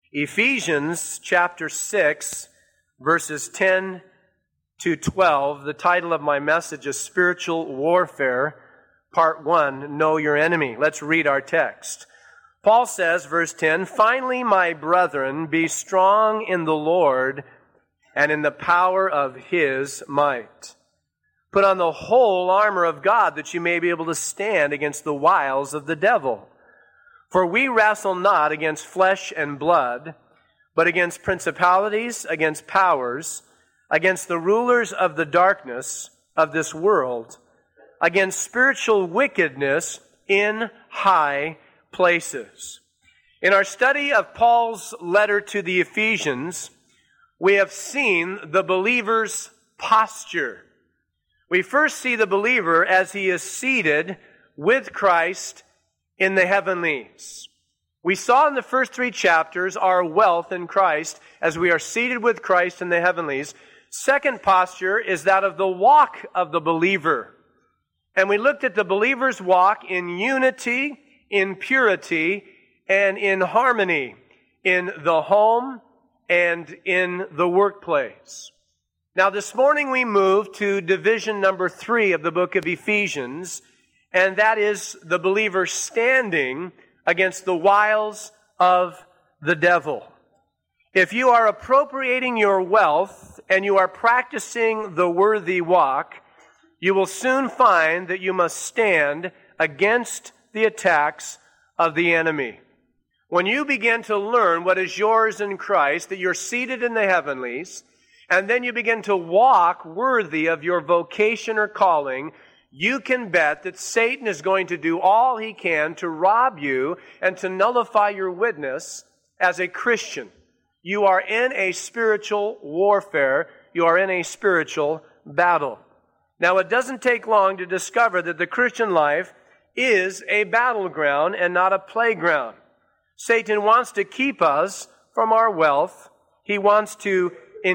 Ephesians chapter 6, verses 10 to 12. The title of my message is Spiritual Warfare, Part 1, Know Your Enemy. Let's read our text. Paul says, verse 10, "Finally, my brethren, be strong in the Lord and in the power of His might. Put on the whole armor of God, that you may be able to stand against the wiles of the devil. For we wrestle not against flesh and blood, but against principalities, against powers, against the rulers of the darkness of this world, against spiritual wickedness in high places." In our study of Paul's letter to the Ephesians, we have seen the believer's posture. We first see the believer as he is seated with Christ in the heavenlies. We saw in the first 3 chapters our wealth in Christ as we are seated with Christ in the heavenlies. Second posture is that of the walk of the believer. And we looked at the believer's walk in unity, in purity, and in harmony in the home and in the workplace. Now this morning we move to division number 3 of the book of Ephesians, and that is the believer standing against the wiles of the devil. If you are appropriating your wealth and you are practicing the worthy walk, you will soon find that you must stand against the attacks of the enemy. When you begin to learn what is yours in Christ, that you're seated in the heavenlies, and then you begin to walk worthy of your vocation or calling, you can bet that Satan is going to do all he can to rob you and to nullify your witness as a Christian. You are in a spiritual warfare. You are in a spiritual battle. Now, it doesn't take long to discover that the Christian life is a battleground and not a playground. Satan wants to keep us from our wealth. He wants to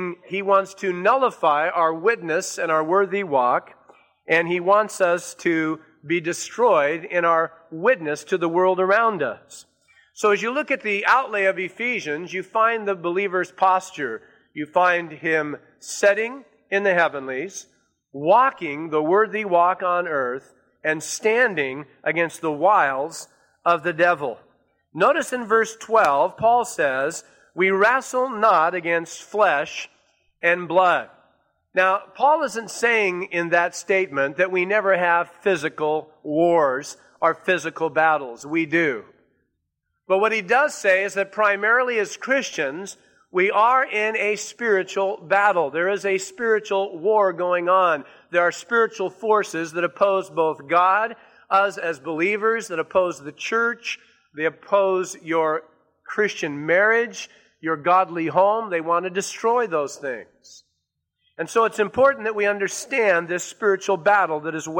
nullify our witness and our worthy walk. And he wants us to be destroyed in our witness to the world around us. So as you look at the outlay of Ephesians, you find the believer's posture. You find him sitting in the heavenlies, walking the worthy walk on earth, and standing against the wiles of the devil. Notice in verse 12, Paul says, "We wrestle not against flesh and blood." Now, Paul isn't saying in that statement that we never have physical wars or physical battles. We do. But what he does say is that primarily as Christians, we are in a spiritual battle. There is a spiritual war going on. There are spiritual forces that oppose both God, us as believers, that oppose the church. They oppose your Christian marriage, your godly home. They want to destroy those things. And so it's important that we understand this spiritual battle that is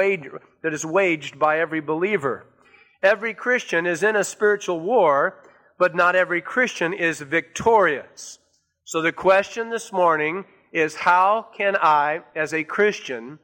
waged by every believer. Every Christian is in a spiritual war, but not every Christian is victorious. So the question this morning is, how can I, as a Christian,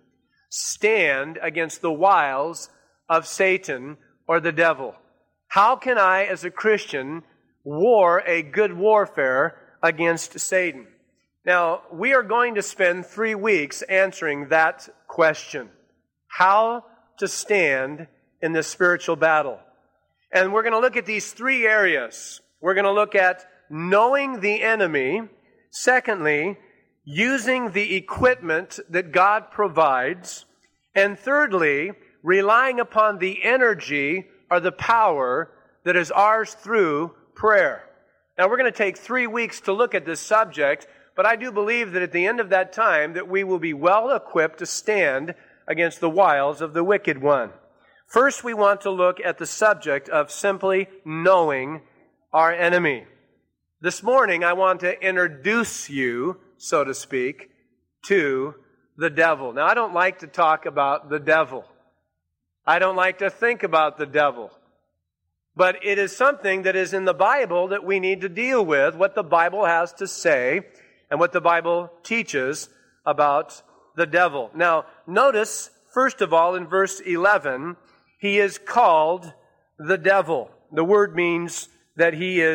stand against the wiles of Satan or the devil? How can I, as a Christian, war a good warfare against Satan? Now, we are going to spend 3 weeks answering that question. How to stand in this spiritual battle. And we're going to look at these 3 areas. We're going to look at knowing the enemy. Secondly, using the equipment that God provides. And thirdly, relying upon the energy or the power that is ours through prayer. Now, we're going to take 3 weeks to look at this subject, but I do believe that at the end of that time that we will be well equipped to stand against the wiles of the wicked one. First, we want to look at the subject of simply knowing our enemy. This morning, I want to introduce you, so to speak, to the devil. Now, I don't like to talk about the devil. I don't like to think about the devil. But it is something that is in the Bible that we need to deal with, what the Bible has to say and what the Bible teaches about the devil. Now, notice, first of all, in verse 11, he is called the devil. The word means that he is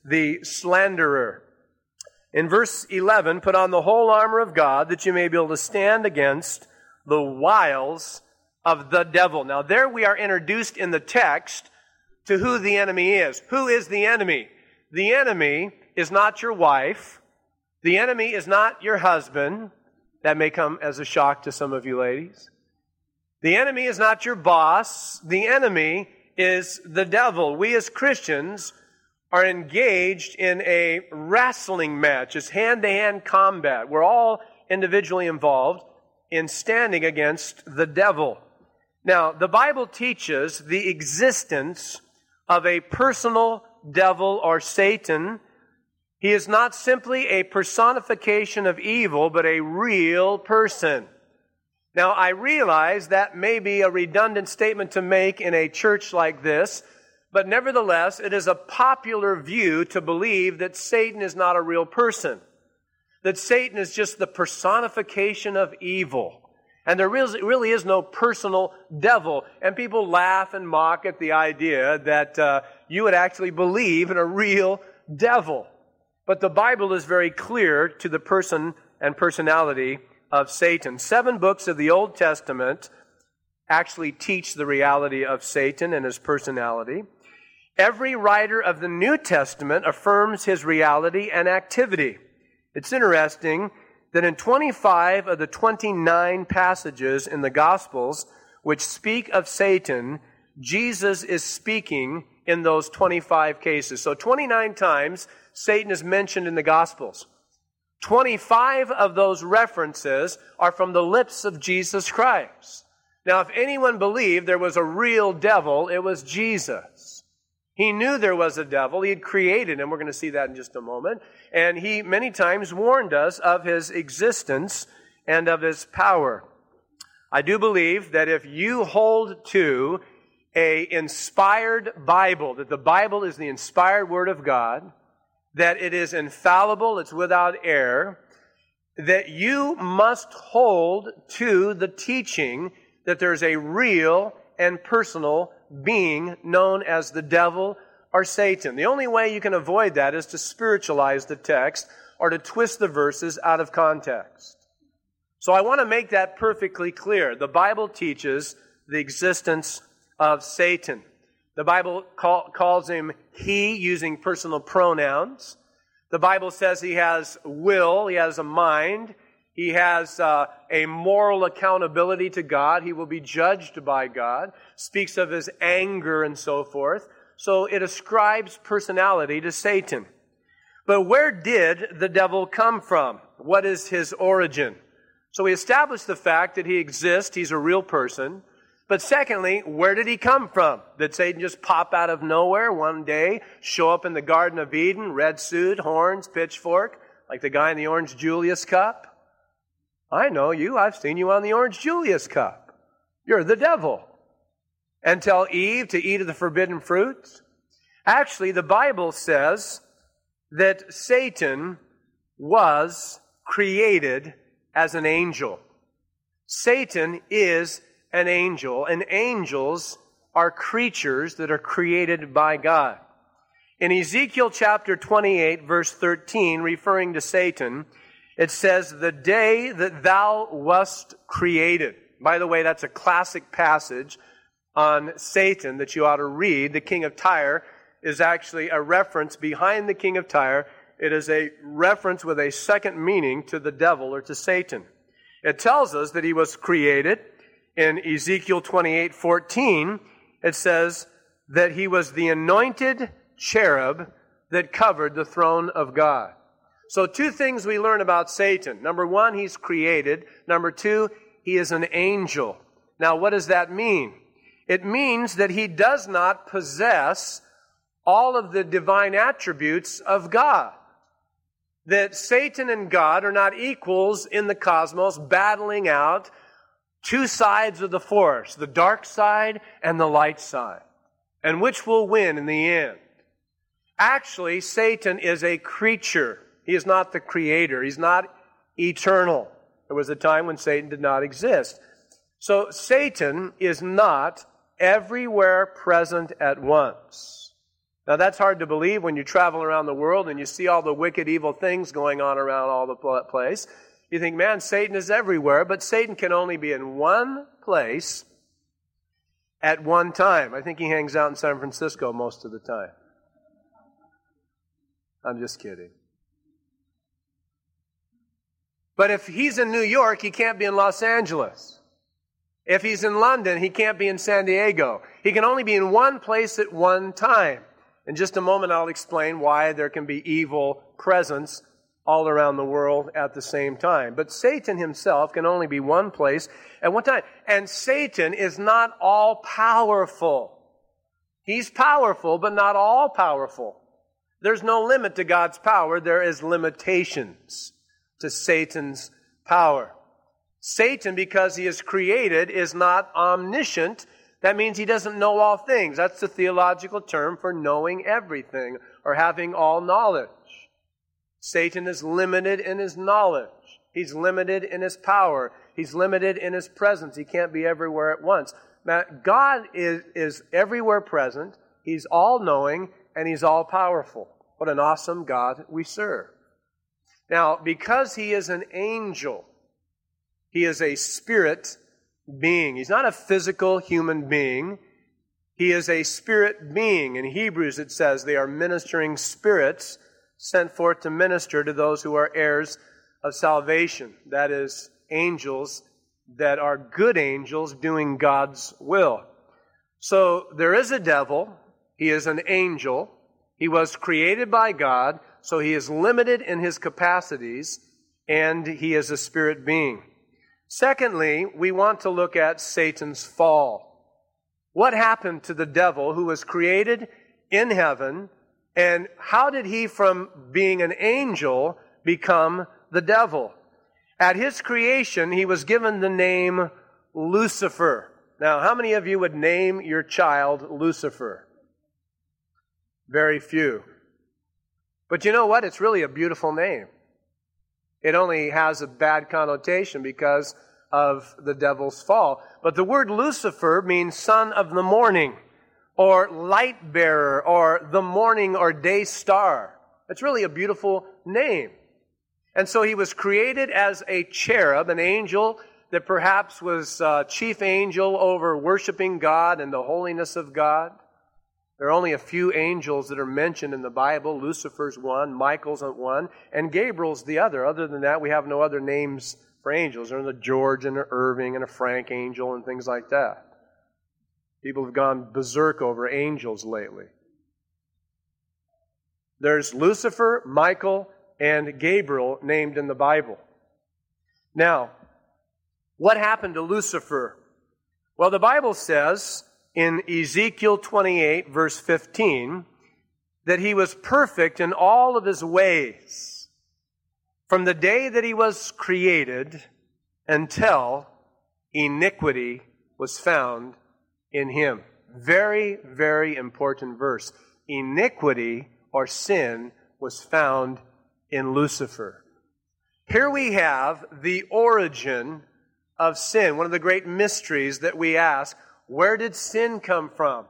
the slanderer. In verse 11, put on the whole armor of God that you may be able to stand against the wiles of the devil. Now there we are introduced in the text to who the enemy is. Who is the enemy? The enemy is not your wife. The enemy is not your husband. That may come as a shock to some of you ladies. The enemy is not your boss. The enemy is the devil. We as Christians are engaged in a wrestling match. It's hand-to-hand combat. We're all individually involved in standing against the devil. Now, the Bible teaches the existence of a personal devil or Satan. He is not simply a personification of evil, but a real person. Now, I realize that may be a redundant statement to make in a church like this, but nevertheless, it is a popular view to believe that Satan is not a real person, that Satan is just the personification of evil, and there really is no personal devil. And people laugh and mock at the idea that you would actually believe in a real devil. But the Bible is very clear to the person and personality of Satan. 7 books of the Old Testament actually teach the reality of Satan and his personality. Every writer of the New Testament affirms his reality and activity. It's interesting that in 25 of the 29 passages in the Gospels which speak of Satan, Jesus is speaking in those 25 cases. So 29 times Satan is mentioned in the Gospels. 25 of those references are from the lips of Jesus Christ. Now, if anyone believed there was a real devil, it was Jesus. He knew there was a devil. He had created him. We're going to see that in just a moment. And he many times warned us of his existence and of his power. I do believe that if you hold to an inspired Bible, that the Bible is the inspired Word of God, that it is infallible, it's without error, that you must hold to the teaching that there's a real and personal being known as the devil or Satan. The only way you can avoid that is to spiritualize the text or to twist the verses out of context. So I want to make that perfectly clear. The Bible teaches the existence of Satan. The Bible calls him he, using personal pronouns. The Bible says he has will, he has a mind, he has a moral accountability to God, he will be judged by God, speaks of his anger and so forth. So it ascribes personality to Satan. But where did the devil come from? What is his origin? So we established the fact that he exists, he's a real person. But secondly, where did he come from? Did Satan just pop out of nowhere one day, show up in the Garden of Eden, red suit, horns, pitchfork, like the guy in the Orange Julius cup? I know you. I've seen you on the Orange Julius cup. You're the devil. And tell Eve to eat of the forbidden fruits? Actually, the Bible says that Satan was created as an angel. Satan is an angel, and angels are creatures that are created by God. In Ezekiel chapter 28, verse 13, referring to Satan, it says, "The day that thou wast created." By the way, that's a classic passage on Satan that you ought to read. The king of Tyre is actually a reference behind the king of Tyre. It is a reference with a second meaning to the devil or to Satan. It tells us that he was created. In Ezekiel 28:14, it says that he was the anointed cherub that covered the throne of God. So 2 things we learn about Satan. Number 1, he's created. Number 2, he is an angel. Now, what does that mean? It means that he does not possess all of the divine attributes of God. That Satan and God are not equals in the cosmos, battling out 2 sides of the force, the dark side and the light side. And which will win in the end? Actually, Satan is a creature. He is not the creator. He's not eternal. There was a time when Satan did not exist. So Satan is not everywhere present at once. Now that's hard to believe when you travel around the world and you see all the wicked, evil things going on around all the place. You think, man, Satan is everywhere, but Satan can only be in one place at one time. I think he hangs out in San Francisco most of the time. I'm just kidding. But if he's in New York, he can't be in Los Angeles. If he's in London, he can't be in San Diego. He can only be in one place at one time. In just a moment, I'll explain why there can be evil presence all around the world at the same time. But Satan himself can only be one place at one time. And Satan is not all-powerful. He's powerful, but not all-powerful. There's no limit to God's power. There is limitations to Satan's power. Satan, because he is created, is not omniscient. That means he doesn't know all things. That's the theological term for knowing everything or having all knowledge. Satan is limited in his knowledge. He's limited in his power. He's limited in his presence. He can't be everywhere at once. Now, God is everywhere present. He's all-knowing, and He's all-powerful. What an awesome God we serve. Now, because He is an angel, He is a spirit being. He's not a physical human being. He is a spirit being. In Hebrews it says they are ministering spirits sent forth to minister to those who are heirs of salvation. That is, angels that are good angels doing God's will. So there is a devil. He is an angel. He was created by God, so he is limited in his capacities, and he is a spirit being. Secondly, we want to look at Satan's fall. What happened to the devil who was created in heaven, and how did he from being an angel become the devil? At his creation, he was given the name Lucifer. Now, how many of you would name your child Lucifer? Very few. But you know what? It's really a beautiful name. It only has a bad connotation because of the devil's fall. But the word Lucifer means son of the morning, or light bearer, or the morning or day star. It's really a beautiful name. And so he was created as a cherub, an angel that perhaps was chief angel over worshiping God and the holiness of God. There are only a few angels that are mentioned in the Bible. Lucifer's one, Michael's one, and Gabriel's the other. Other than that, we have no other names for angels. There's a George and an Irving and a Frank angel and things like that. People have gone berserk over angels lately. There's Lucifer, Michael, and Gabriel named in the Bible. Now, what happened to Lucifer? Well, the Bible says in Ezekiel 28, verse 15, that he was perfect in all of his ways from the day that he was created until iniquity was found in him. Very, very important verse. Iniquity or sin was found in Lucifer. Here we have the origin of sin, one of the great mysteries that we ask. Where did sin come from?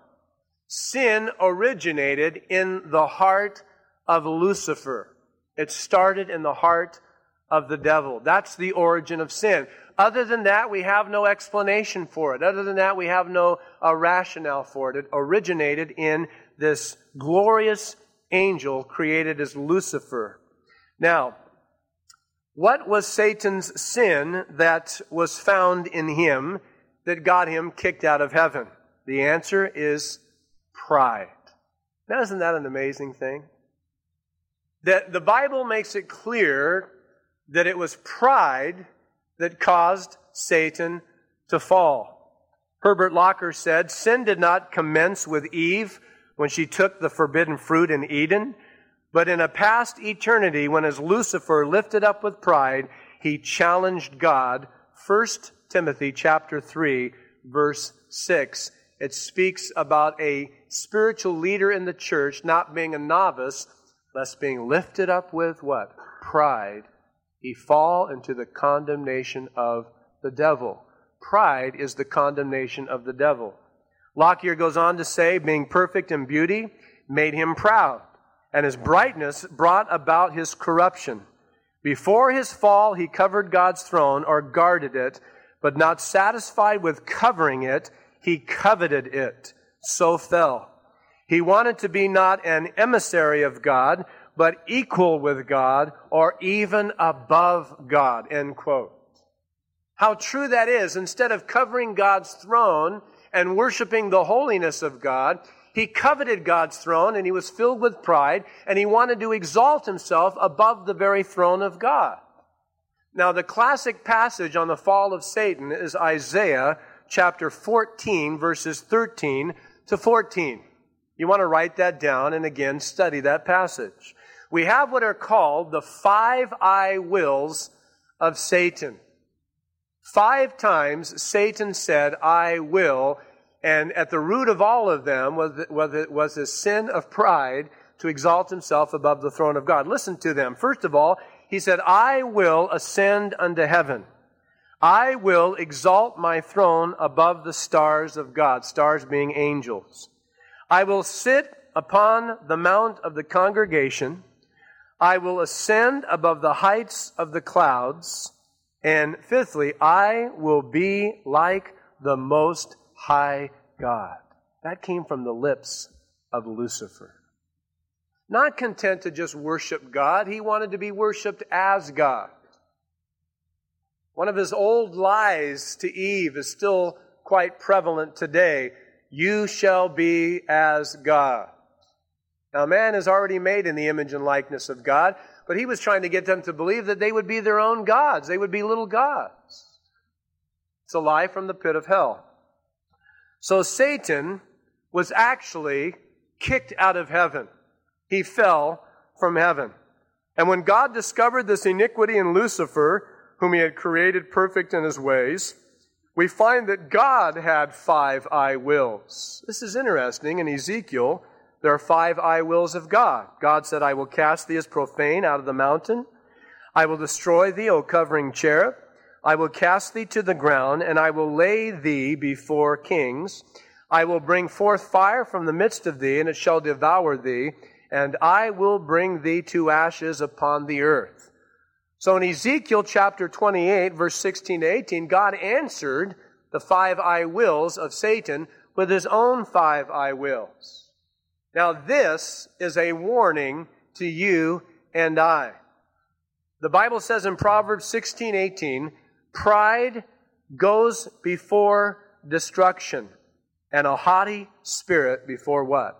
Sin originated in the heart of Lucifer. It started in the heart of the devil. That's the origin of sin. Other than that, we have no explanation for it. Other than that, we have no rationale for it. It originated in this glorious angel created as Lucifer. Now, what was Satan's sin that was found in him that got him kicked out of heaven? The answer is pride. Now, isn't that an amazing thing? That the Bible makes it clear that it was pride that caused Satan to fall. Herbert Locker said, sin did not commence with Eve when she took the forbidden fruit in Eden, but in a past eternity, when as Lucifer lifted up with pride, he challenged God. 1 Timothy chapter 3, verse 6. It speaks about a spiritual leader in the church not being a novice, lest being lifted up with what? Pride. He fall into the condemnation of the devil. Pride is the condemnation of the devil. Lockyer goes on to say, being perfect in beauty, made him proud, and his brightness brought about his corruption. Before his fall, he covered God's throne, or guarded it, but not satisfied with covering it, he coveted it, so fell. He wanted to be not an emissary of God, but equal with God, or even above God, end quote. How true that is. Instead of covering God's throne and worshiping the holiness of God, he coveted God's throne and he was filled with pride and he wanted to exalt himself above the very throne of God. Now, the classic passage on the fall of Satan is Isaiah chapter 14, verses 13 to 14. You want to write that down and again study that passage. We have what are called the 5 I wills of Satan. 5 times Satan said, I will, and at the root of all of them was a sin of pride to exalt himself above the throne of God. Listen to them. First of all, he said, I will ascend unto heaven. I will exalt my throne above the stars of God, stars being angels. I will sit upon the mount of the congregation. I will ascend above the heights of the clouds. And fifthly, I will be like the Most High God. That came from the lips of Lucifer. Not content to just worship God, he wanted to be worshiped as God. One of his old lies to Eve is still quite prevalent today. You shall be as God. Now, man is already made in the image and likeness of God, but he was trying to get them to believe that they would be their own gods. They would be little gods. It's a lie from the pit of hell. So Satan was actually kicked out of heaven. He fell from heaven. And when God discovered this iniquity in Lucifer, whom he had created perfect in his ways, we find that God had 5 I wills. This is interesting. In Ezekiel, there are 5 I wills of God. God said, I will cast thee as profane out of the mountain. I will destroy thee, O covering cherub. I will cast thee to the ground, and I will lay thee before kings. I will bring forth fire from the midst of thee, and it shall devour thee, and I will bring thee to ashes upon the earth. So in Ezekiel chapter 28, verse 16 to 18, God answered the 5 I wills of Satan with his own 5 I wills. Now this is a warning to you and I. The Bible says in Proverbs 16:18, pride goes before destruction, and a haughty spirit before what?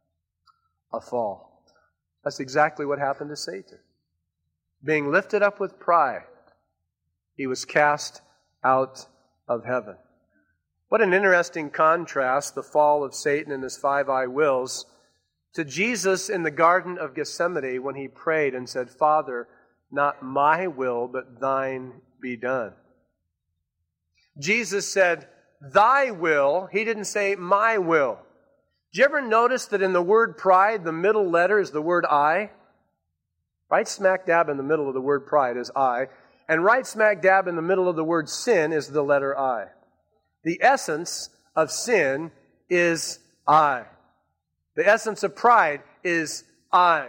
A fall. That's exactly what happened to Satan. Being lifted up with pride, he was cast out of heaven. What an interesting contrast, the fall of Satan and his 5 I wills, to Jesus in the Garden of Gethsemane when he prayed and said, Father, not my will, but thine be done. Jesus said, thy will. He didn't say my will. Did you ever notice that in the word pride, the middle letter is the word I? Right smack dab in the middle of the word pride is I. And right smack dab in the middle of the word sin is the letter I. The essence of sin is I. The essence of pride is I.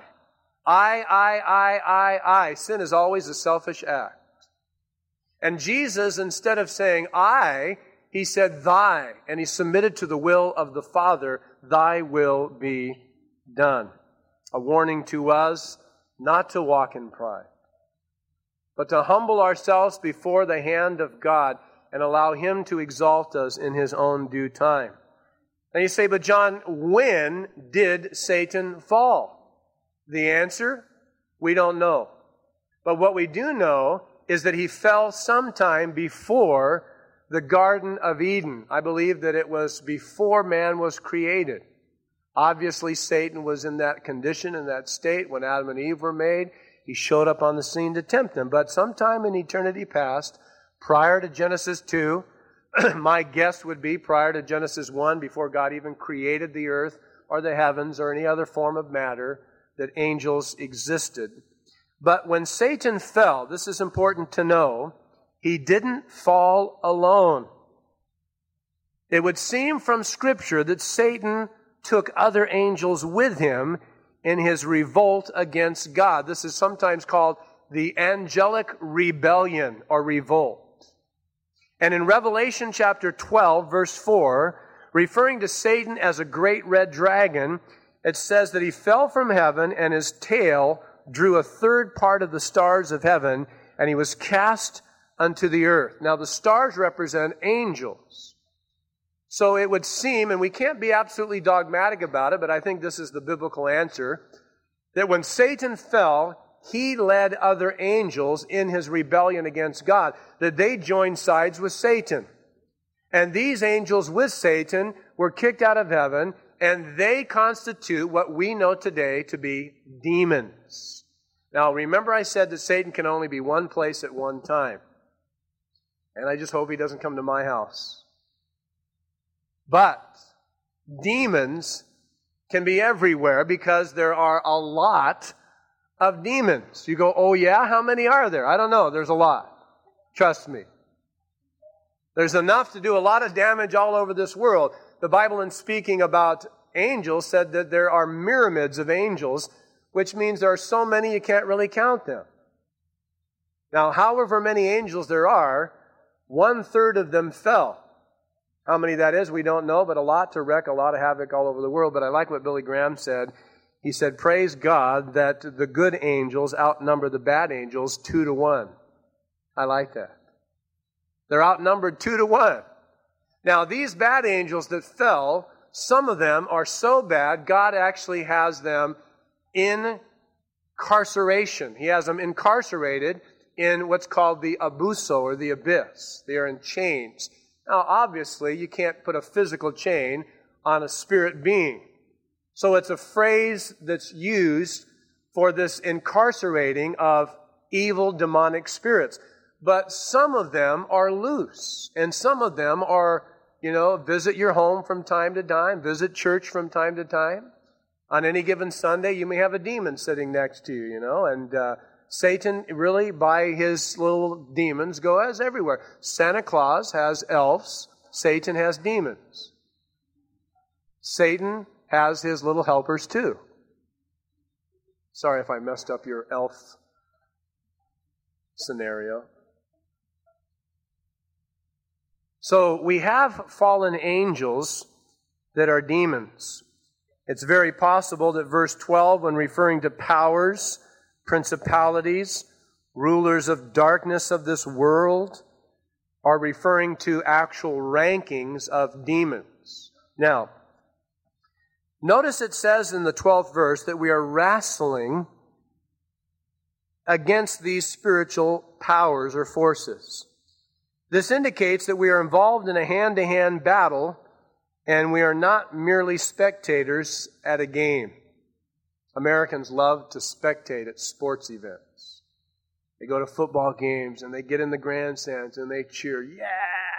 I. Sin is always a selfish act. And Jesus, instead of saying I, he said thy, and he submitted to the will of the Father, thy will be done. A warning to us not to walk in pride, but to humble ourselves before the hand of God and allow him to exalt us in his own due time. And you say, but John, when did Satan fall? The answer, we don't know. But what we do know is that he fell sometime before the Garden of Eden. I believe that it was before man was created. Obviously, Satan was in that condition, in that state when Adam and Eve were made. He showed up on the scene to tempt them. But sometime in eternity past, prior to Genesis 2, my guess would be prior to Genesis 1, before God even created the earth or the heavens or any other form of matter, that angels existed. But when Satan fell, this is important to know, he didn't fall alone. It would seem from Scripture that Satan took other angels with him in his revolt against God. This is sometimes called the angelic rebellion or revolt. And in Revelation chapter 12, verse 4, referring to Satan as a great red dragon, it says that he fell from heaven and his tail drew a third part of the stars of heaven, and he was cast unto the earth. Now the stars represent angels. So it would seem, and we can't be absolutely dogmatic about it, but I think this is the biblical answer, that when Satan fell, he led other angels in his rebellion against God, that they joined sides with Satan. And these angels with Satan were kicked out of heaven, and they constitute what we know today to be demons. Now, remember I said that Satan can only be one place at one time. And I just hope he doesn't come to my house. But demons can be everywhere because there are a lot of demons. You go, oh yeah? How many are there? I don't know. There's a lot. Trust me. There's enough to do a lot of damage all over this world. The Bible, in speaking about angels, said that there are myriads of angels, which means there are so many you can't really count them. Now, however many angels there are, 1/3 of them fell. How many that is, we don't know, but a lot to wreak a lot of havoc all over the world. But I like what Billy Graham said. He said, praise God that the good angels outnumber the bad angels 2-1. I like that. They're outnumbered 2-1. Now, these bad angels that fell, some of them are so bad, God actually has them in incarceration. He has them incarcerated in what's called the abuso, or the abyss. They are in chains. Now, obviously, you can't put a physical chain on a spirit being. So it's a phrase that's used for this incarcerating of evil demonic spirits. But some of them are loose, and some of them are, visit your home from time to time, visit church from time to time. On any given Sunday, you may have a demon sitting next to you, and Satan really, by his little demons, goes everywhere. Santa Claus has elves. Satan has demons. Satan has his little helpers too. Sorry if I messed up your elf scenario. So we have fallen angels that are demons. It's very possible that verse 12, when referring to powers, principalities, rulers of darkness of this world, are referring to actual rankings of demons. Now, notice it says in the 12th verse that we are wrestling against these spiritual powers or forces. This indicates that we are involved in a hand-to-hand battle, and we are not merely spectators at a game. Americans love to spectate at sports events. They go to football games and they get in the grandstands and they cheer, yeah!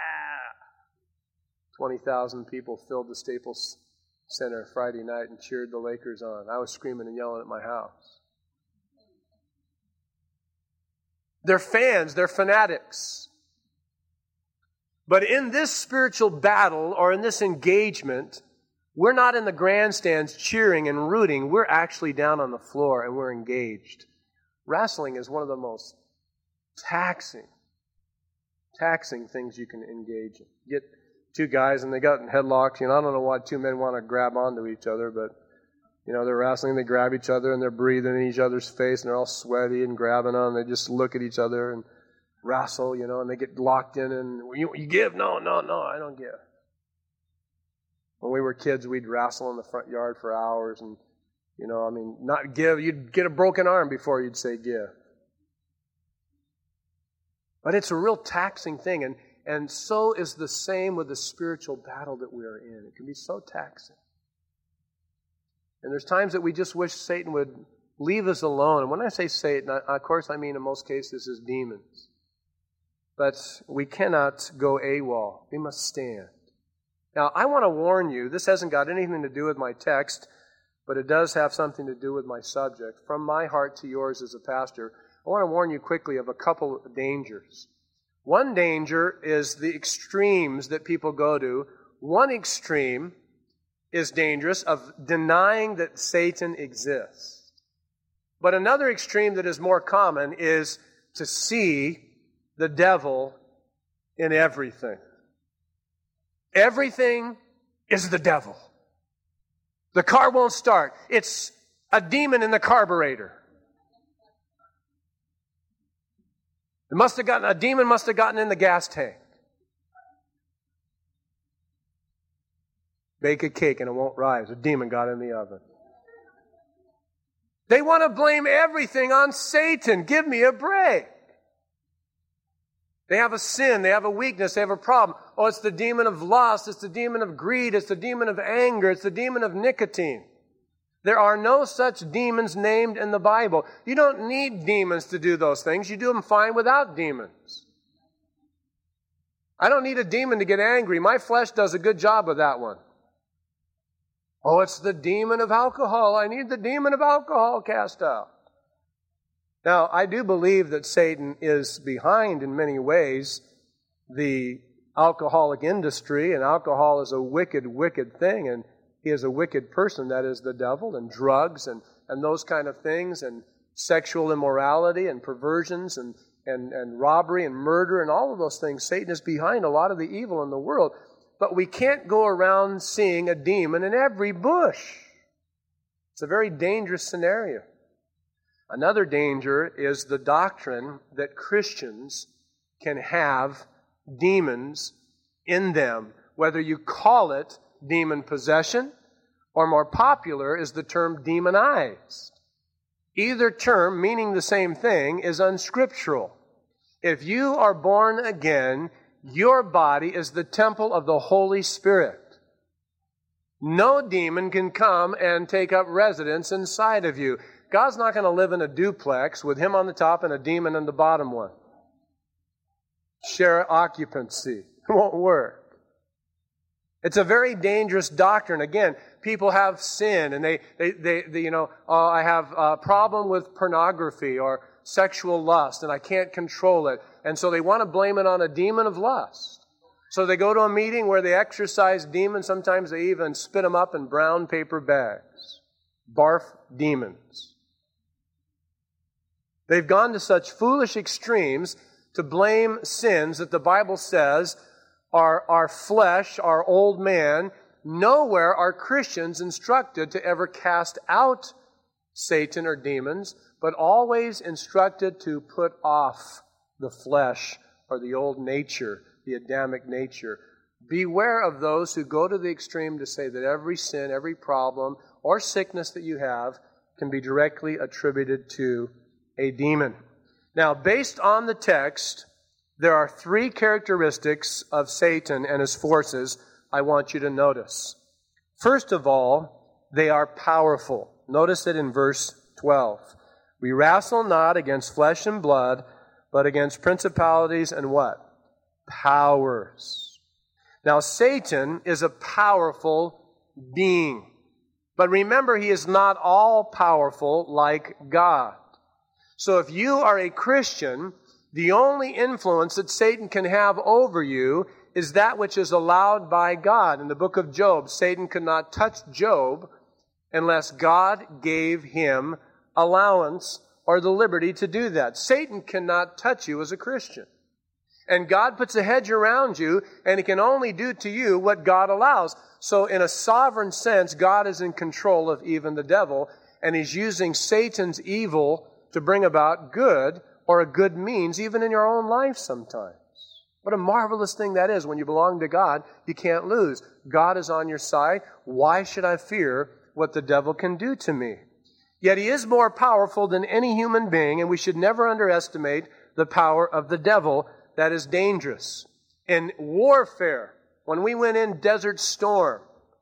20,000 people filled the Staples Center Friday night and cheered the Lakers on. I was screaming and yelling at my house. They're fans, they're fanatics. But in this spiritual battle or in this engagement, we're not in the grandstands cheering and rooting. We're actually down on the floor and we're engaged. Wrestling is one of the most taxing things you can engage in. Get two guys and they got in headlocks. I don't know why two men want to grab onto each other, but they're wrestling, they grab each other and they're breathing in each other's face and they're all sweaty and grabbing on. They just look at each other and wrestle, and they get locked in and you give? No, I don't give. When we were kids, we'd wrestle in the front yard for hours and, not give. You'd get a broken arm before you'd say give. But it's a real taxing thing, and so is the same with the spiritual battle that we are in. It can be so taxing. And there's times that we just wish Satan would leave us alone. And when I say Satan, of course I mean in most cases is demons. But we cannot go AWOL. We must stand. Now, I want to warn you, this hasn't got anything to do with my text, but it does have something to do with my subject. From my heart to yours as a pastor, I want to warn you quickly of a couple of dangers. One danger is the extremes that people go to. One extreme is dangerous, of denying that Satan exists. But another extreme that is more common is to see the devil in everything. Everything is the devil. The car won't start. It's a demon in the carburetor. A demon must have gotten in the gas tank. Bake a cake and it won't rise. A demon got in the oven. They want to blame everything on Satan. Give me a break. They have a sin, they have a weakness, they have a problem. Oh, it's the demon of lust, it's the demon of greed, it's the demon of anger, it's the demon of nicotine. There are no such demons named in the Bible. You don't need demons to do those things. You do them fine without demons. I don't need a demon to get angry. My flesh does a good job of that one. Oh, it's the demon of alcohol. I need the demon of alcohol cast out. Now, I do believe that Satan is behind, in many ways, the alcoholic industry, and alcohol is a wicked, wicked thing, and he is a wicked person, that is the devil, and drugs, and those kind of things, and sexual immorality, and perversions, and robbery, and murder, and all of those things. Satan is behind a lot of the evil in the world, but we can't go around seeing a demon in every bush. It's a very dangerous scenario. Another danger is the doctrine that Christians can have demons in them, whether you call it demon possession, or more popular is the term demonized. Either term, meaning the same thing, is unscriptural. If you are born again, your body is the temple of the Holy Spirit. No demon can come and take up residence inside of you. God's not going to live in a duplex with him on the top and a demon in the bottom one. Share occupancy. It won't work. It's a very dangerous doctrine. Again, people have sin and they I have a problem with pornography or sexual lust and I can't control it. And so they want to blame it on a demon of lust. So they go to a meeting where they exorcise demons. Sometimes they even spit them up in brown paper bags. Barf demons. They've gone to such foolish extremes to blame sins that the Bible says are our flesh, our old man. Nowhere are Christians instructed to ever cast out Satan or demons, but always instructed to put off the flesh or the old nature, the Adamic nature. Beware of those who go to the extreme to say that every sin, every problem, or sickness that you have can be directly attributed to a demon. Now, based on the text, there are three characteristics of Satan and his forces I want you to notice. First of all, they are powerful. Notice it in verse 12. We wrestle not against flesh and blood, but against principalities and what? Powers. Now, Satan is a powerful being. But remember, he is not all powerful like God. So if you are a Christian, the only influence that Satan can have over you is that which is allowed by God. In the book of Job, Satan could not touch Job unless God gave him allowance or the liberty to do that. Satan cannot touch you as a Christian. And God puts a hedge around you, and he can only do to you what God allows. So in a sovereign sense, God is in control of even the devil, and he's using Satan's evil to bring about good, or a good means, even in your own life sometimes. What a marvelous thing that is. When you belong to God, you can't lose. God is on your side. Why should I fear what the devil can do to me? Yet he is more powerful than any human being, and we should never underestimate the power of the devil. That is dangerous. In warfare, when we went in Desert Storm,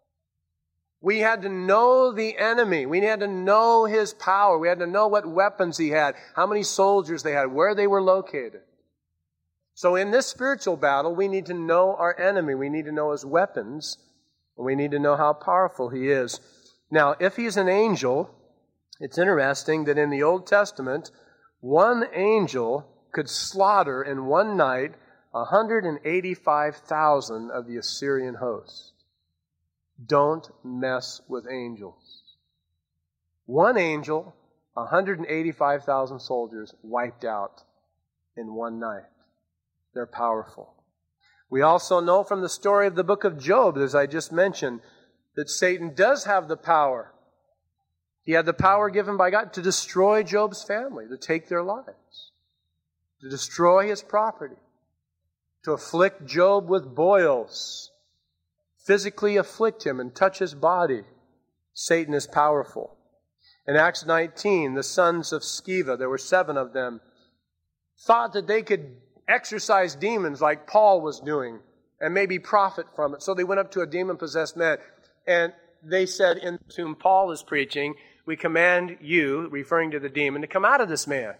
we had to know the enemy. We had to know his power. We had to know what weapons he had, how many soldiers they had, where they were located. So in this spiritual battle, we need to know our enemy. We need to know his weapons. And we need to know how powerful he is. Now, if he's an angel, it's interesting that in the Old Testament, one angel could slaughter in one night 185,000 of the Assyrian host. Don't mess with angels. One angel, 185,000 soldiers wiped out in one night. They're powerful. We also know from the story of the book of Job, as I just mentioned, that Satan does have the power. He had the power given by God to destroy Job's family, to take their lives, to destroy his property, to afflict Job with boils, physically afflict him and touch his body. Satan is powerful. In Acts 19, the sons of Sceva, there were 7 of them, thought that they could exorcise demons like Paul was doing and maybe profit from it. So they went up to a demon-possessed man and they said, in whom Paul is preaching, we command you, referring to the demon, to come out of this man.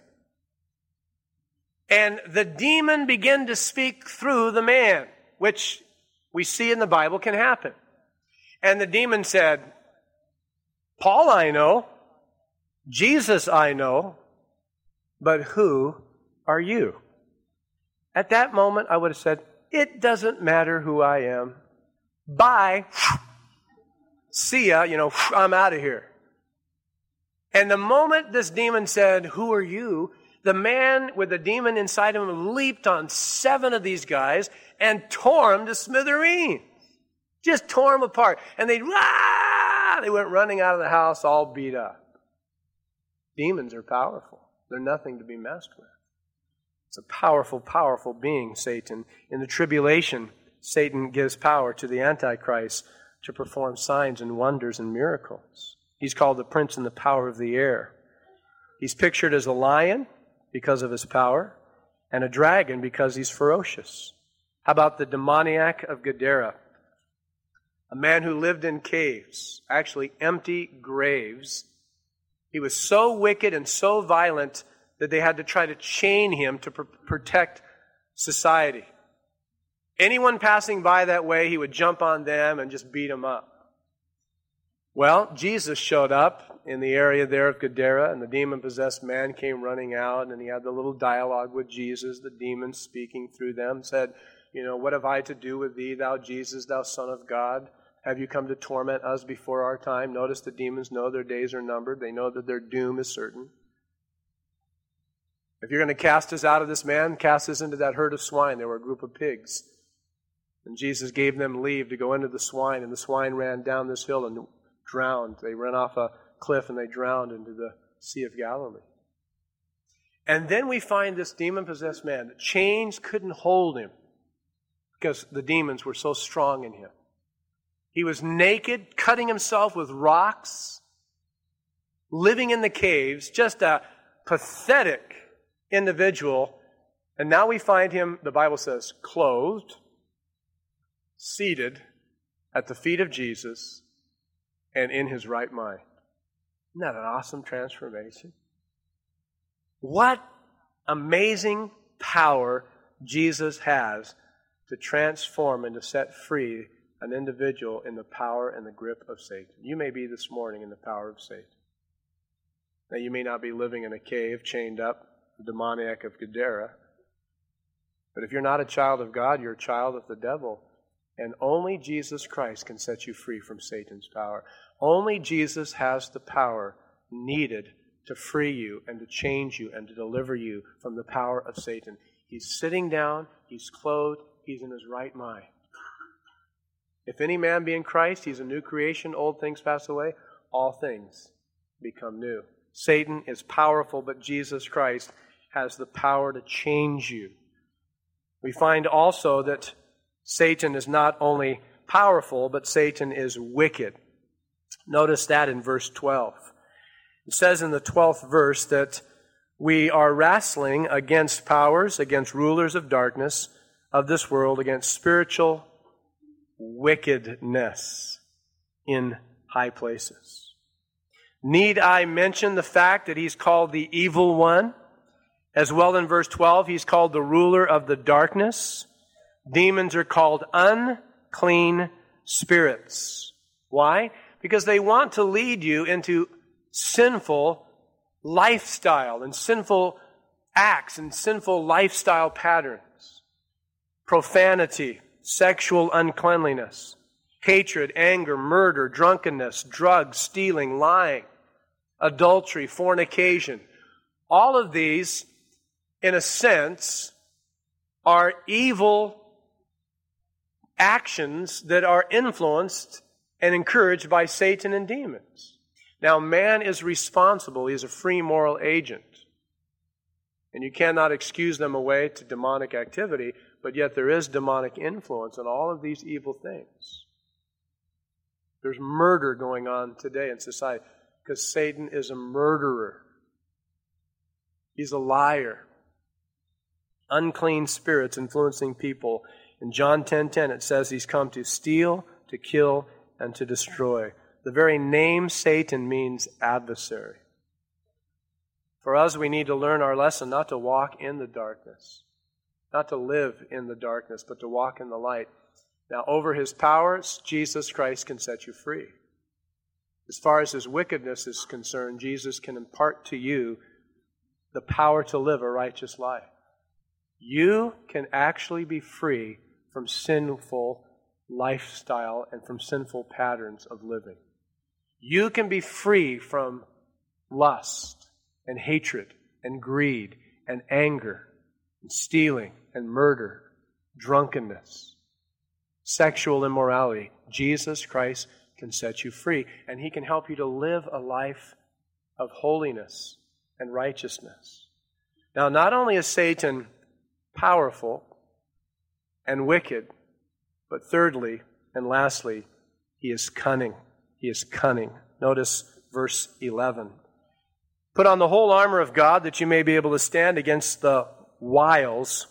And the demon began to speak through the man, which we see in the Bible can happen. And the demon said, Paul I know, Jesus I know, but who are you? At that moment, I would have said, it doesn't matter who I am. Bye. See ya, I'm out of here. And the moment this demon said, who are you? The man with the demon inside him leaped on 7 of these guys and tore them to smithereens. Just tore them apart. And they went running out of the house all beat up. Demons are powerful. They're nothing to be messed with. It's a powerful, powerful being, Satan. In the tribulation, Satan gives power to the Antichrist to perform signs and wonders and miracles. He's called the prince and the power of the air. He's pictured as a lion because of his power and a dragon because he's ferocious. How about the demoniac of Gadara? A man who lived in caves, actually empty graves. He was so wicked and so violent that they had to try to chain him to protect society. Anyone passing by that way, he would jump on them and just beat them up. Well, Jesus showed up in the area there of Gadara, and the demon-possessed man came running out, and he had the little dialogue with Jesus, the demon speaking through them, said, what have I to do with thee, thou Jesus, thou Son of God? Have you come to torment us before our time? Notice the demons know their days are numbered. They know that their doom is certain. If you're going to cast us out of this man, cast us into that herd of swine. There were a group of pigs. And Jesus gave them leave to go into the swine, and the swine ran down this hill and drowned. They ran off a cliff and they drowned into the Sea of Galilee. And then we find this demon-possessed man. The chains couldn't hold him because the demons were so strong in him. He was naked, cutting himself with rocks, living in the caves, just a pathetic individual. And now we find him, the Bible says, clothed, seated at the feet of Jesus, and in his right mind. Isn't that an awesome transformation? What amazing power Jesus has to transform and to set free an individual in the power and the grip of Satan. You may be this morning in the power of Satan. Now, you may not be living in a cave chained up, the demoniac of Gadara. But if you're not a child of God, you're a child of the devil. And only Jesus Christ can set you free from Satan's power. Only Jesus has the power needed to free you and to change you and to deliver you from the power of Satan. He's sitting down, he's clothed, he's in his right mind. If any man be in Christ, he's a new creation, old things pass away, all things become new. Satan is powerful, but Jesus Christ has the power to change you. We find also that Satan is not only powerful, but Satan is wicked. Notice that in verse 12. It says in the 12th verse that we are wrestling against powers, against rulers of darkness of this world, against spiritual wickedness in high places. Need I mention the fact that he's called the evil one? As well in verse 12, he's called the ruler of the darkness. Demons are called unclean spirits. Why? Because they want to lead you into sinful lifestyle and sinful acts and sinful lifestyle patterns. Profanity, sexual uncleanliness. hatred, anger, murder, drunkenness, drugs, stealing, lying, adultery, fornication. All of these, in a sense, are evil actions that are influenced and encouraged by Satan and demons. Now, man is responsible. He is a free moral agent. And you cannot excuse them away to demonic activity, but yet there is demonic influence in all of these evil things. There's murder going on today in society because Satan is a murderer. He's a liar. Unclean spirits influencing people. In John 10:10 it says he's come to steal, to kill, and to destroy. The very name Satan means adversary. For us, we need to learn our lesson not to walk in the darkness, not to live in the darkness, but to walk in the light. Now, over his powers, Jesus Christ can set you free. As far as his wickedness is concerned, Jesus can impart to you the power to live a righteous life. You can actually be free from sinful lifestyle and from sinful patterns of living. You can be free from lust and hatred and greed and anger and stealing and murder, drunkenness, sexual immorality. Jesus Christ can set you free, and he can help you to live a life of holiness and righteousness. Now, not only is Satan powerful and wicked, but thirdly and lastly, he is cunning. He is cunning. Notice verse 11. Put on the whole armor of God that you may be able to stand against the wiles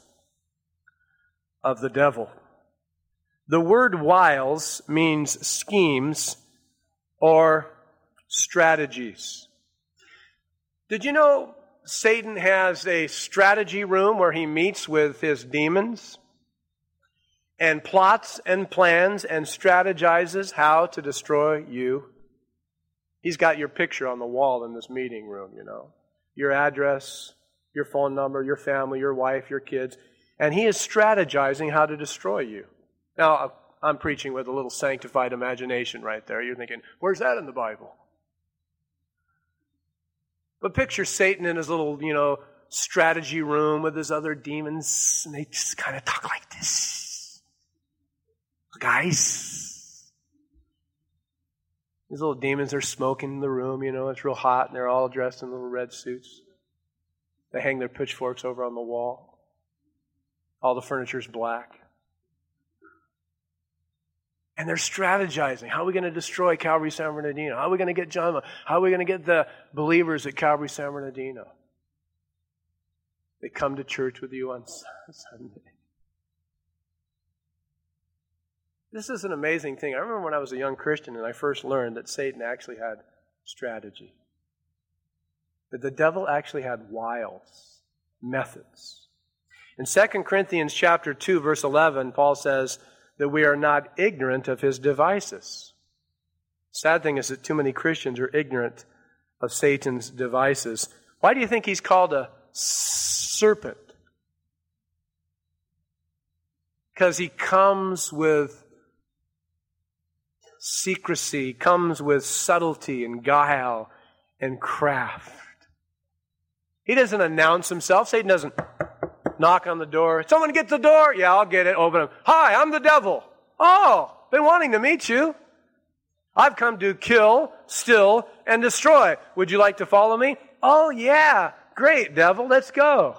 of the devil. The word wiles means schemes or strategies. Did you know Satan has a strategy room where he meets with his demons and plots and plans and strategizes how to destroy you? He's got your picture on the wall in this meeting room, you know. Your address, your phone number, your family, your wife, your kids. And he is strategizing how to destroy you. Now, I'm preaching with a little sanctified imagination right there. You're thinking, where's that in the Bible? But picture Satan in his little, strategy room with his other demons, and they just kind of talk like this. Guys, these little demons are smoking in the room, it's real hot, and they're all dressed in little red suits. They hang their pitchforks over on the wall. All the furniture's black. And they're strategizing. How are we going to destroy Calvary San Bernardino? How are we going to get John? How are we going to get the believers at Calvary San Bernardino? They come to church with you on Sunday. This is an amazing thing. I remember when I was a young Christian and I first learned that Satan actually had strategy. That the devil actually had wiles, methods. In 2 Corinthians chapter 2, verse 11, Paul says that we are not ignorant of his devices. Sad thing is that too many Christians are ignorant of Satan's devices. Why do you think he's called a serpent? Because he comes with secrecy, comes with subtlety and guile and craft. He doesn't announce himself. Satan doesn't knock on the door. Someone get the door? Yeah, I'll get it. Open it. Hi, I'm the devil. Oh, been wanting to meet you. I've come to kill, steal, and destroy. Would you like to follow me? Oh, yeah. Great, devil. Let's go.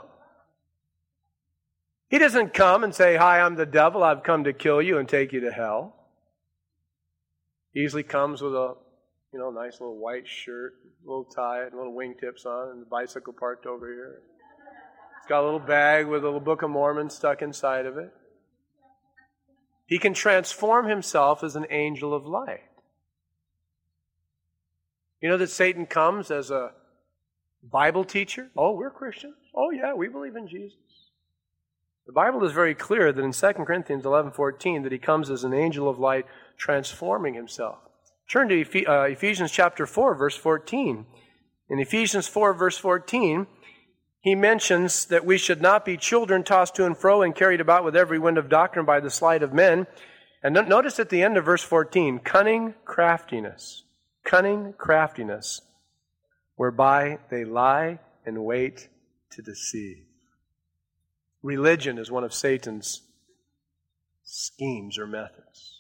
He doesn't come and say, hi, I'm the devil. I've come to kill you and take you to hell. He usually comes with a, nice little white shirt, a little tie, and little wingtips on, and the bicycle parked over here. He's got a little bag with a little Book of Mormon stuck inside of it. He can transform himself as an angel of light. You know that Satan comes as a Bible teacher? Oh, we're Christians. Oh, yeah, we believe in Jesus. The Bible is very clear that in 2 Corinthians 11:14 that he comes as an angel of light transforming himself. Turn to Ephesians chapter 4, verse 14. In Ephesians 4, verse 14, he mentions that we should not be children tossed to and fro and carried about with every wind of doctrine by the sleight of men. And notice at the end of verse 14, cunning craftiness, whereby they lie in wait to deceive. Religion is one of Satan's schemes or methods.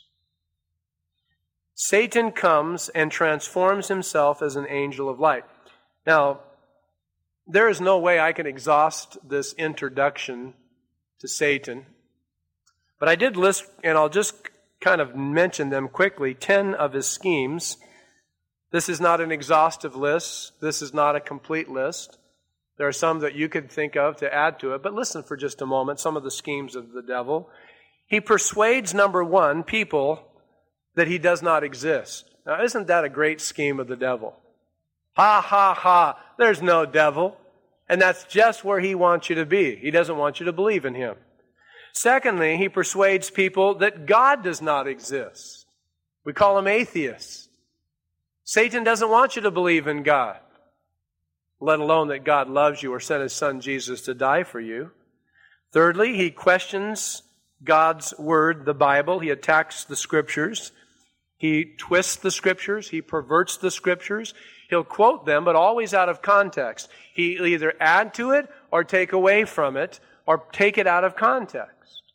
Satan comes and transforms himself as an angel of light. Now, there is no way I can exhaust this introduction to Satan, but I did list, and I'll just kind of mention them quickly, 10 of his schemes. This is not an exhaustive list. This is not a complete list. There are some that you could think of to add to it, but listen for just a moment, some of the schemes of the devil. He persuades, number one, people that he does not exist. Now, isn't that a great scheme of the devil? Ha, ha, ha, there's no devil. And that's just where he wants you to be. He doesn't want you to believe in him. Secondly, he persuades people that God does not exist. We call him atheists. Satan doesn't want you to believe in God, let alone that God loves you or sent his son Jesus to die for you. Thirdly, he questions God's word, the Bible. He attacks the Scriptures. He twists the Scriptures. He perverts the Scriptures. He'll quote them, but always out of context. He'll either add to it or take away from it or take it out of context.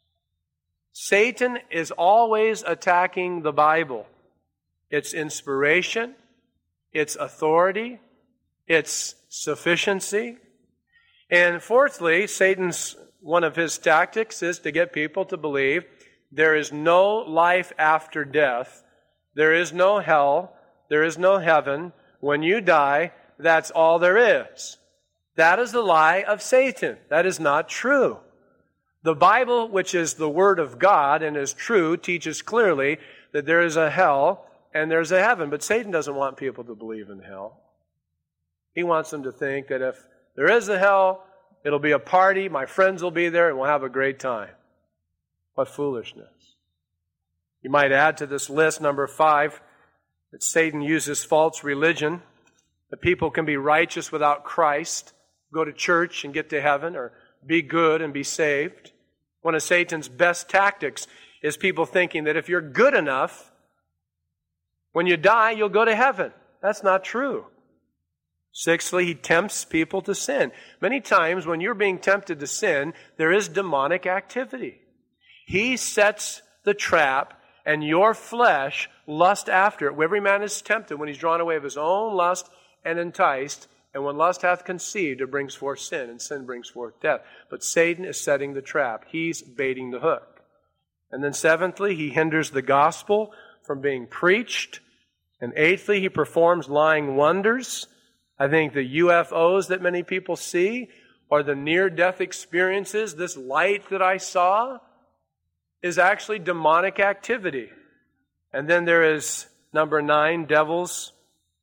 Satan is always attacking the Bible. Its inspiration, its authority, its sufficiency. And fourthly, one of his tactics is to get people to believe there is no life after death. There is no hell. There is no heaven. When you die, that's all there is. That is the lie of Satan. That is not true. The Bible, which is the Word of God and is true, teaches clearly that there is a hell and there's a heaven. But Satan doesn't want people to believe in hell. He wants them to think that if there is a hell, it'll be a party, my friends will be there, and we'll have a great time. What foolishness. You might add to this list, number 5, that Satan uses false religion, that people can be righteous without Christ, go to church and get to heaven, or be good and be saved. One of Satan's best tactics is people thinking that if you're good enough, when you die, you'll go to heaven. That's not true. Sixthly, he tempts people to sin. Many times when you're being tempted to sin, there is demonic activity. He sets the trap, and your flesh lust after it. Every man is tempted when he's drawn away of his own lust and enticed. And when lust hath conceived, it brings forth sin, and sin brings forth death. But Satan is setting the trap. He's baiting the hook. And then seventhly, he hinders the gospel from being preached. And eighthly, he performs lying wonders. I think the UFOs that many people see, or the near-death experiences, this light that I saw, is actually demonic activity. And then there is, number 9, devils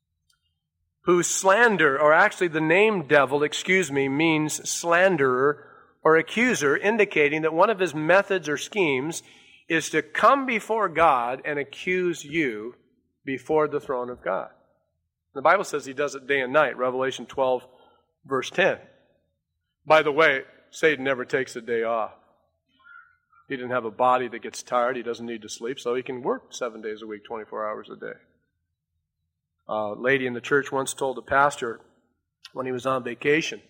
who slander, or actually the name devil, means slanderer or accuser, indicating that one of his methods or schemes is to come before God and accuse you before the throne of God. The Bible says he does it day and night, Revelation 12, verse 10. By the way, Satan never takes a day off. He didn't have a body that gets tired. He doesn't need to sleep, so he can work 7 days a week, 24 hours a day. A lady in the church once told a pastor when he was on vacation,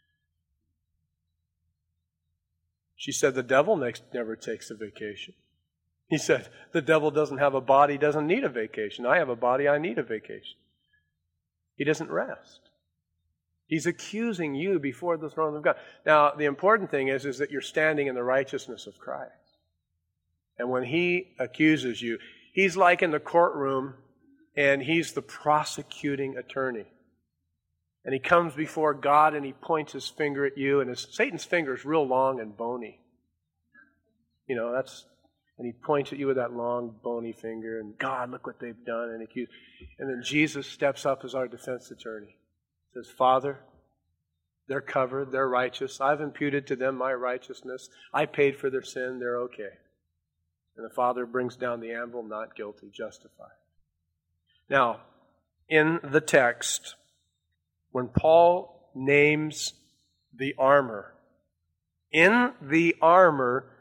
she said, the devil never takes a vacation. He said, the devil doesn't have a body, doesn't need a vacation. I have a body, I need a vacation. He doesn't rest. He's accusing you before the throne of God. Now, the important thing is that you're standing in the righteousness of Christ. And when he accuses you, he's like in the courtroom, and he's the prosecuting attorney. And he comes before God and he points his finger at you, and Satan's finger is real long and bony. You know, and he points at you with that long, bony finger, and God, look what they've done, and then Jesus steps up as our defense attorney. Says, Father, they're covered, they're righteous. I've imputed to them my righteousness. I paid for their sin, they're okay. And the Father brings down the anvil, not guilty, justified. Now, in the text, when Paul names the armor, in the armor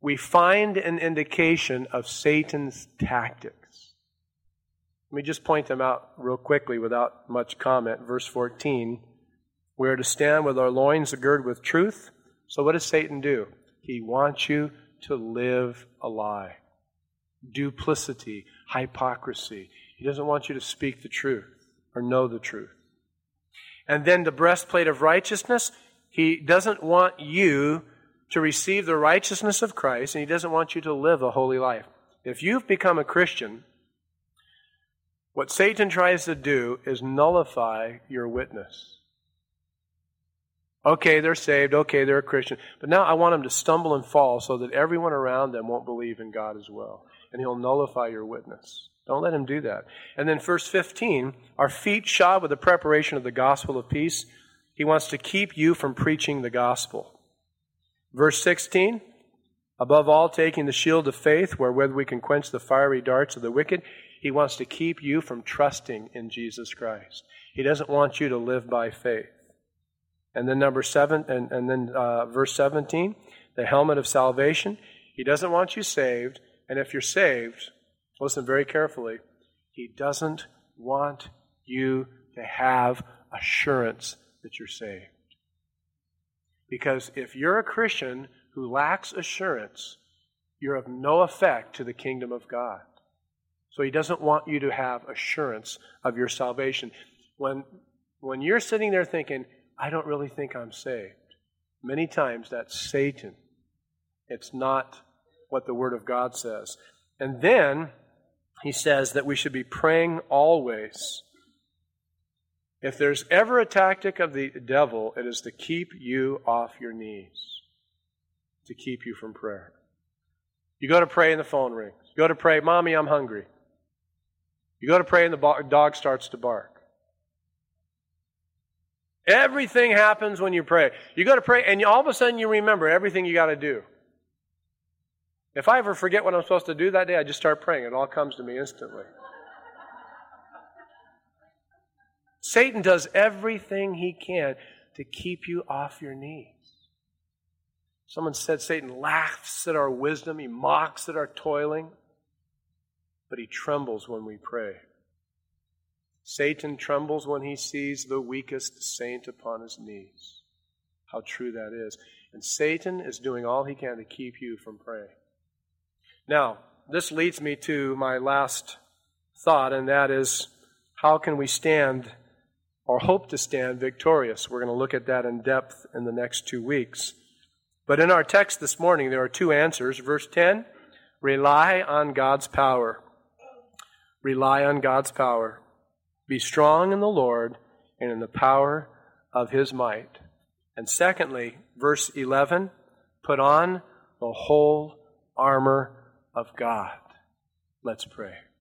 we find an indication of Satan's tactics. Let me just point them out real quickly without much comment. Verse 14, we are to stand with our loins girded with truth. So what does Satan do? He wants you to live a lie. Duplicity, hypocrisy. He doesn't want you to speak the truth or know the truth. And then the breastplate of righteousness, he doesn't want you to receive the righteousness of Christ, and he doesn't want you to live a holy life. If you've become a Christian, what Satan tries to do is nullify your witness. Okay, they're saved. Okay, they're a Christian. But now I want them to stumble and fall so that everyone around them won't believe in God as well. And he'll nullify your witness. Don't let him do that. And then verse 15, our feet shod with the preparation of the gospel of peace. He wants to keep you from preaching the gospel. Verse 16, above all, taking the shield of faith, wherewith we can quench the fiery darts of the wicked. He wants to keep you from trusting in Jesus Christ. He doesn't want you to live by faith. And then verse 17, the helmet of salvation. He doesn't want you saved. And if you're saved, listen very carefully, he doesn't want you to have assurance that you're saved. Because if you're a Christian who lacks assurance, you're of no effect to the kingdom of God. So he doesn't want you to have assurance of your salvation. When you're sitting there thinking, I don't really think I'm saved, many times that's Satan. It's not what the Word of God says. And then he says that we should be praying always. If there's ever a tactic of the devil, it is to keep you off your knees, to keep you from prayer. You go to pray and the phone rings. You go to pray, Mommy, I'm hungry. You go to pray and the dog starts to bark. Everything happens when you pray. You go to pray and all of a sudden you remember everything you got to do. If I ever forget what I'm supposed to do that day, I just start praying. It all comes to me instantly. Satan does everything he can to keep you off your knees. Someone said Satan laughs at our wisdom. He mocks at our toiling. But he trembles when we pray. Satan trembles when he sees the weakest saint upon his knees. How true that is. And Satan is doing all he can to keep you from praying. Now, this leads me to my last thought, and that is, how can we stand or hope to stand victorious? We're going to look at that in depth in the next 2 weeks. But in our text this morning, there are two answers. Verse 10, rely on God's power. Rely on God's power. Be strong in the Lord and in the power of His might. And secondly, verse 11, put on the whole armor of God. Let's pray.